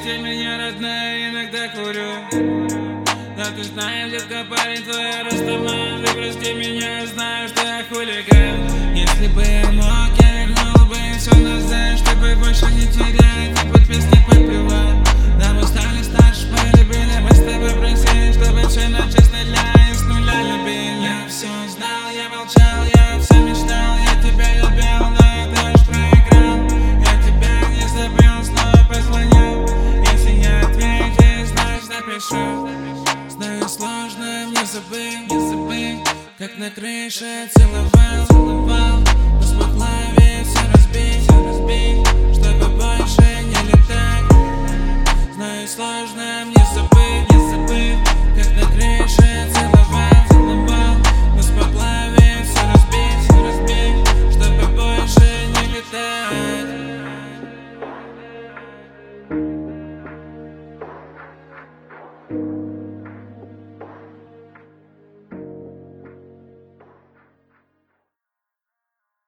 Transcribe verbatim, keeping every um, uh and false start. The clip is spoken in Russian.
прости меня, родная, иногда курю. Да ты знаешь, детка, парень твой растаман. Ты прости меня, знаю, что я хулиган. Если бы я мог, я вернул бы все назад, чтобы больше не терять и под песни подпевать. Да мы стали старше, полюбили, мы с тобой просили, чтобы все начать для и с нуля любили. Я все знал, я молчал, я все мечтал, я тебя любил, но я тоже проиграл. Я тебя не забыл, снова позвонил. Если я ответил, значит напишу. Знаю, сложно мне забыть, не забыть, как на крыше целовал, целовал. Но смогла ведь все разбить, все разбить, чтобы больше не летать. Знаю, сложно мне